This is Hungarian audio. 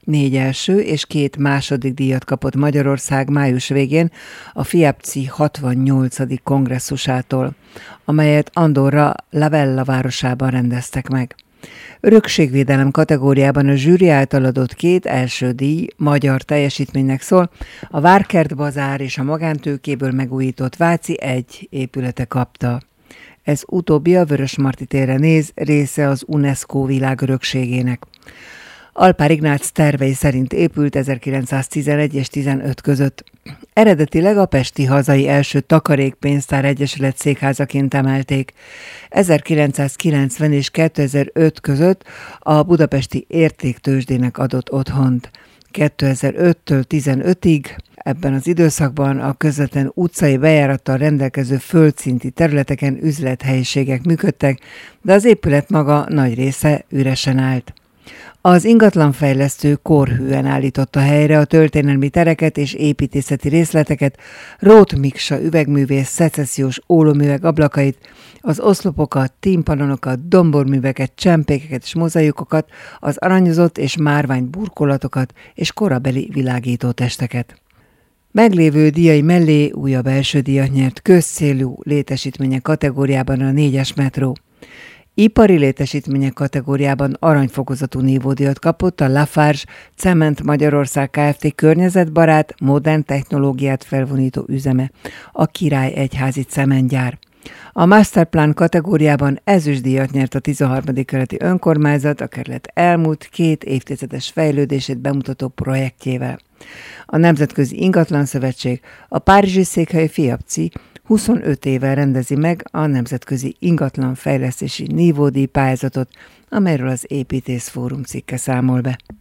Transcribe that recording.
4 első és 2 második díjat kapott Magyarország május végén a FIAPCI 68. kongresszusától, amelyet Andorra La Vella városában rendeztek meg. Örökségvédelem kategóriában a zsűri által adott 2 első díj magyar teljesítménynek szól, a Várkert Bazár és a magántőkéből megújított Váci 1 épülete kapta. Ez utóbbi a Vörösmarty térre néz, része az UNESCO világörökségének. Alpár Ignác tervei szerint épült 1911 és 15 között. Eredetileg a pesti hazai első takarékpénztár egyesület székházaként emelték. 1990 és 2005 között a budapesti értéktőzsdének adott otthont. 2005-től 15-ig ebben az időszakban a közvetlen utcai bejárattal rendelkező földszinti területeken üzlethelyiségek működtek, de az épület maga nagy része üresen állt. Az ingatlanfejlesztő korhűen állította helyre a történelmi tereket és építészeti részleteket, Róth Miksa üvegművész szecessziós ólomüveg ablakait, az oszlopokat, timpanonokat, domborműveket, csempékeket és mozaikokat, az aranyozott és márvány burkolatokat és korabeli világítótesteket. Meglévő díjai mellé újabb első díjat nyert közcélú létesítmények kategóriában a 4-es metró. Ipari létesítmények kategóriában aranyfokozatú nívódíjat kapott a Lafarge Cement Magyarország Kft. Környezetbarát, modern technológiát felvonító üzeme, a Király Egyházi Cementgyár. A Masterplan kategóriában ezüstdíjat nyert a 13. kerületi önkormányzat a kerület elmúlt 2 évtizedes fejlődését bemutató projektjével. A Nemzetközi Ingatlanszövetség, a párizsi székhelyű FIAPCI 25 éve rendezi meg a Nemzetközi Ingatlanfejlesztési Nívódíj pályázatot, amelyről az Építész Fórum cikke számol be.